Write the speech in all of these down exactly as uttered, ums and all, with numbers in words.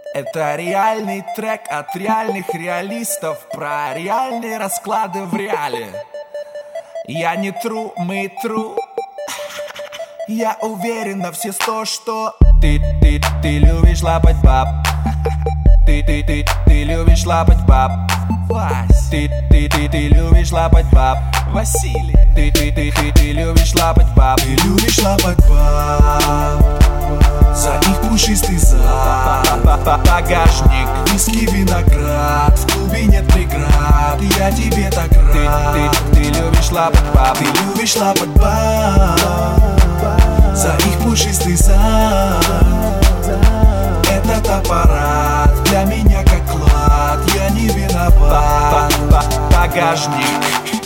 Это реальный трек от реальных реалистов про реальные расклады в реале. Я не тру, мы тру. Я уверен на все сто, что Ты, ты, ты любишь лапать баб. Ты, ты, ты, ты любишь лапать баб. Вась. Ты, ты, ты, ты любишь лапать баб. Василий. Ты, ты, ты, ты, ты любишь лапать баб. Ты любишь лапать баб. За их пушистый зад. Багажник. Виски, виноград. В клубе нет преград. Я тебе так рад. Ты, ты, ты любишь лапать баб. Ты любишь лапать баб. За их пушистый зад. Этот аппарат для меня как клад. Я не виноват. Багажник.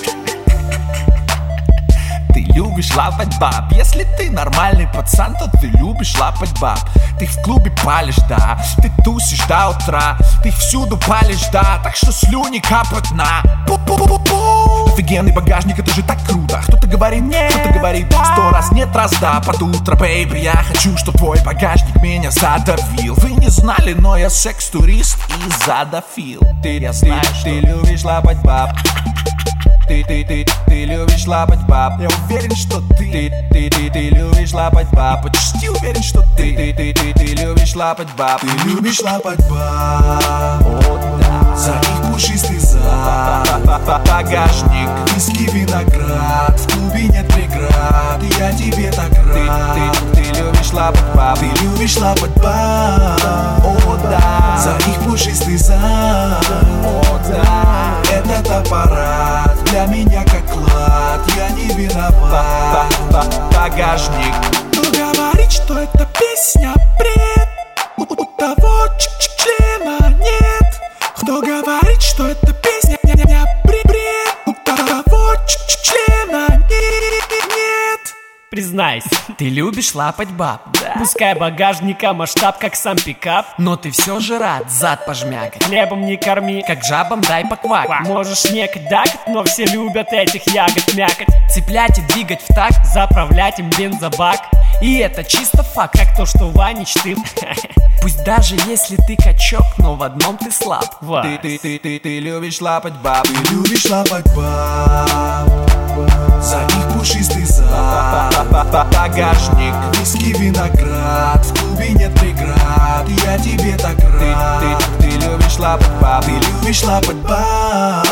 Ты любишь лапать баб. Если ты нормальный пацан, то ты любишь лапать баб. Ты в клубе палишь, да. Ты тусишь до утра. Ты всюду палишь, да. Так что слюни капают на пу-пу-пу-пу. Офигенный багажник, это же так круто. Кто-то говорит нет, кто-то говорит да. Сто раз нет, раз да. Под утро, бейби, я хочу, чтоб твой багажник меня задавил. Вы не знали, но я секс-турист и задофил. Ты, я знаю, ты, что... ты любишь лапать баб. Ты, ты, ты, ты любишь лапать баб. Я уверен, что ты Ты, ты, ты, ты любишь лапать баб. Почти уверен, что ты Ты, ты, ты, ты любишь лапать баб. Ты любишь лапать баб. О, да. За их пушистый зад. Багажник. Виски, виноград. В клубе нет преград. Я тебе так рад. Ты, ты, ты любишь лапать баб. Ты любишь лапать баб. О, да. За их пушистый зад. О, да. Этот аппарат для меня как клад. Я не виноват. Багажник. Кто говорит, что эта песня бред? У, у того члена нет. Кто говорит, что эта песня не бред? У того члена нет. Признайся, ты любишь лапать баб, да. Пускай багажника масштаб, как сам пикап, но ты все же рад зад пожмякать. Хлебом не корми, как жабам дай поквак. Можешь не дакать, но все любят этих ягод мякоть. Цеплять и двигать в такт, заправлять им бензобак. И это чисто факт, как то, что Ванич ты. Пусть даже если ты качок, но в одном ты слаб. Ты, ты, ты, ты, ты любишь лапать баб. Ты любишь лапать баб. За их пушистый зад. Багажник. Виски, виноград. В клубе нет преград. Я тебе так рад. Ты, ты, ты любишь лапать баб. Ты любишь лапать баб.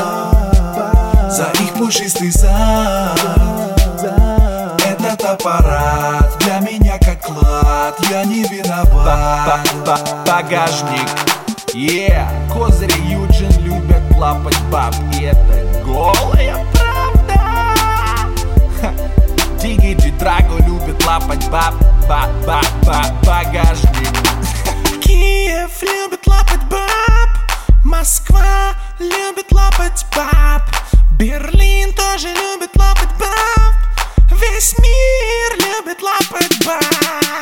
За их пушистый зад. Этот аппарат для меня как клад. Я не виноват. Багажник. Yeah. Козыри Юджин любят лапать баб. И это голая правда. Дигиджи Драго любит лапать баб. Ба-ба-ба-багажник. Киев любит лапать баб. Москва любит лапать баб. Берлин тоже любит лапать баб. Весь мир любит лапать баб.